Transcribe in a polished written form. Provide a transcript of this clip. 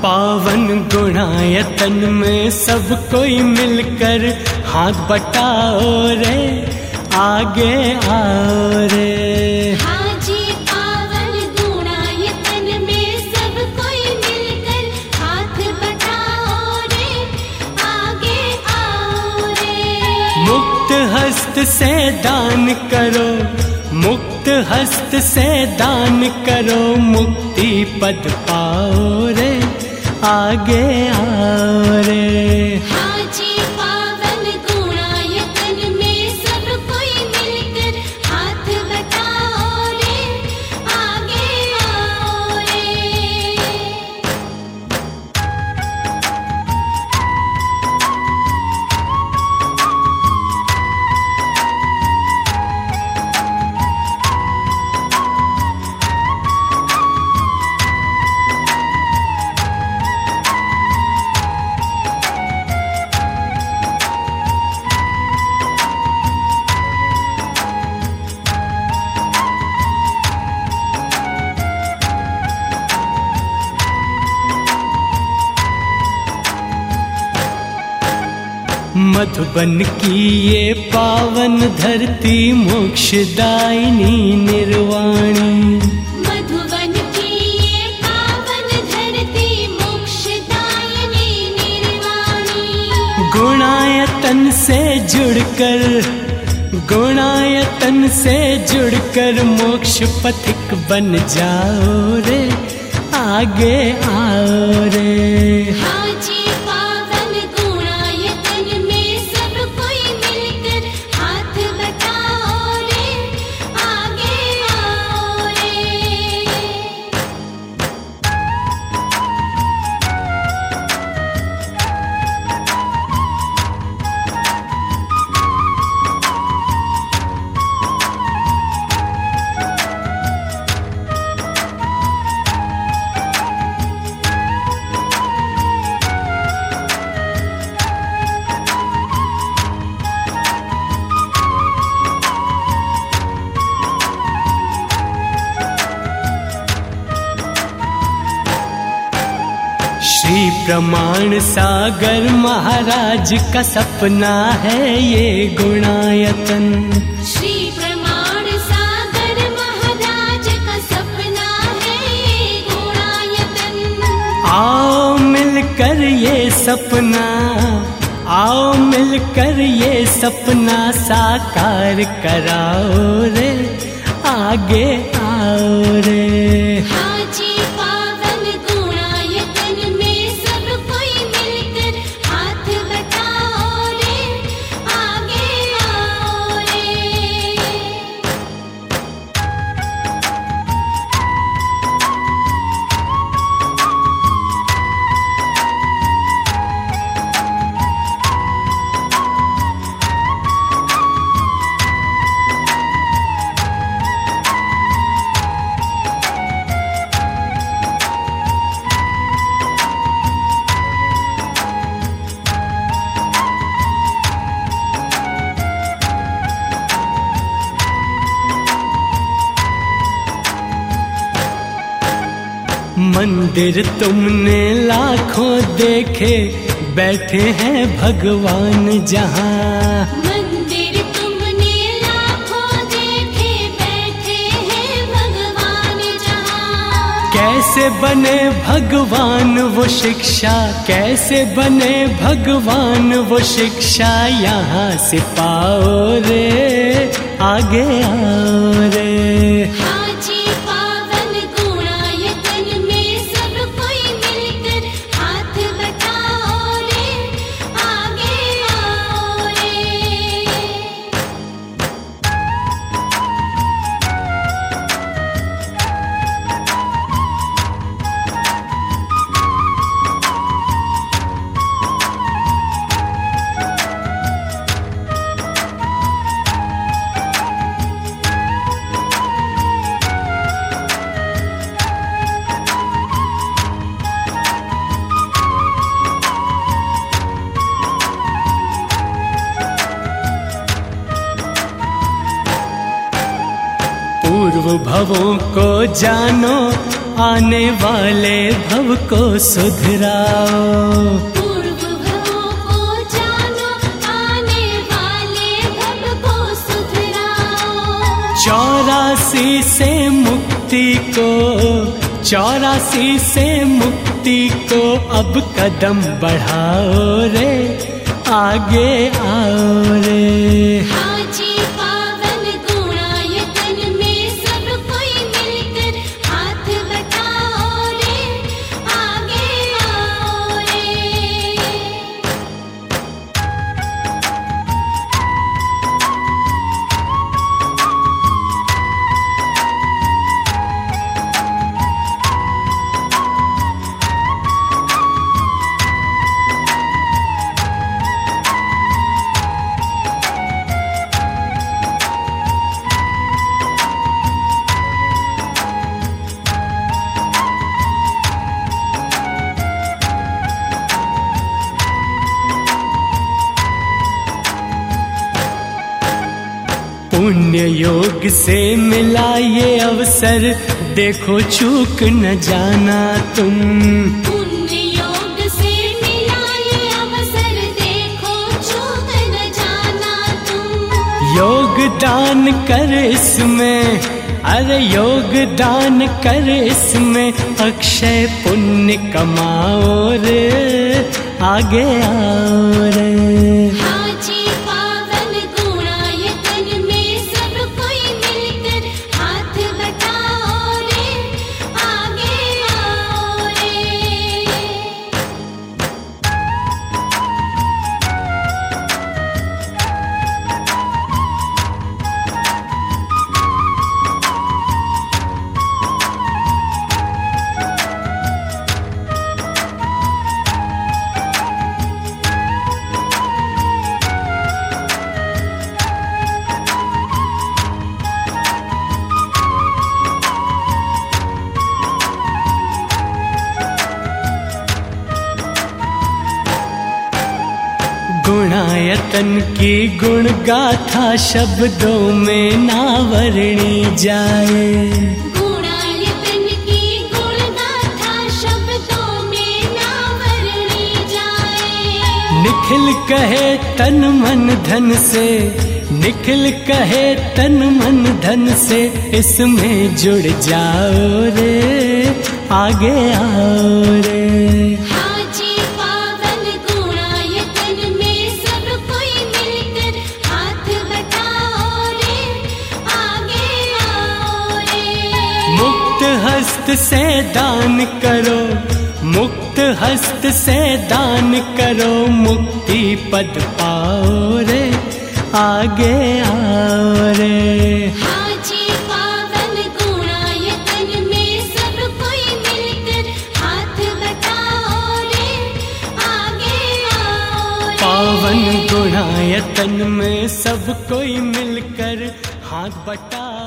पावन गुणायतन में सब कोई मिलकर हाथ बटाओ रे, आगे आओ रे। हाँ जी, पावन गुणायतन में सब कोई मिलकर हाथ बटाओ रे, आगे आओ रे। मुक्त हस्त से दान करो, मुक्त हस्त से दान करो, मुक्ति पद पाओ रे, आगे आओ रे। हाँ जी, पावन गुणायतन में सब कोई मिलकर हाथ बटाओ रे, आगे आओ रे। मधुबन की ये पावन धरती मोक्षदायिनी निर्वाणी, मधुबन की ये पावन धरती मोक्षदायिनी निर्वाणी। गुणायतन से जुड़कर, गुणायतन से जुड़कर मोक्ष पथिक बन जाओ रे, आगे आओ रे। हाँ जी, पावन गुणायतन में सब कोई मिलकर हाथ बटाओ रे, आगे आओ रे। श्री प्रमाण सागर महाराज का सपना है ये गुणायतन, श्री प्रमाण सागर महाराज का सपना है ये गुणायतन। आओ मिलकर ये सपना, आओ मिलकर ये सपना साकार कराओ रे, आगे आओ रे। हाँ जी, पावन गुणायतन में सब कोई मिलकर हाथ बटाओ रे, आगे आओ रे। मंदिर तुमने लाखों देखे, बैठे हैं भगवान जहाँ। मंदिर तुमने लाखों देखे, बैठे हैं भगवान जहाँ। कैसे बने भगवान वो शिक्षा, कैसे बने भगवान वो शिक्षा, यहाँ से पाओ रे, आगे आओ रे। हाँ जी, पावन गुणायतन में सब कोई मिलकर हाथ बटाओ रे, आगे आओ रे। पूर्व भवों को जानो, आने वाले भव को सुधराओ। पूर्व भवों को जानो, आने वाले भव को सुधराओ। 84 से मुक्ति को, 84 से मुक्ति को अब कदम बढ़ाओ रे, आगे आओ रे। हाजी पावन गुणायतन में सब कोई मिलकर हाथ बटाओ रे, आगे आओ रे। पुण्य योग से मिला ये अवसर, देखो चूक न जाना तुम। पुण्य योग से मिला ये अवसर, देखो चूक न जाना तुम। योगदान कर इसमें, अरे योगदान कर इसमें, अक्षय पुण्य कमाओ रे, आगे आओ रे। हाजी पावन गुणायतन में सब कोई मिलकर हाथ बटाओ रे, आगे आओ रे। गुणायतन की गुण गाथा शब्दों में ना वर्णी जाए। गुणायतन की गुण गाथा शब्दों में ना वर्णी जाए। निखिल कहे तन मन धन से, निखिल कहे तन मन धन से, इसमें जुड़ जाओ रे, आगे आओ रे। हाजी पावन गुणायतन में सब कोई मिलकर हाथ बटाओ रे, आगे आओ रे। मुक्त हस्त से दान करो, मुक्त हस्त से दान करो, मुक्ति पद पाओ रे, आगे आओ रे। हाजी पावन गुणायतन में सब कोई मिलकर हाथ बटाओ रे, आगे आओ रे। पावन गुणायतन में सब कोई मिलकर हाथ बटा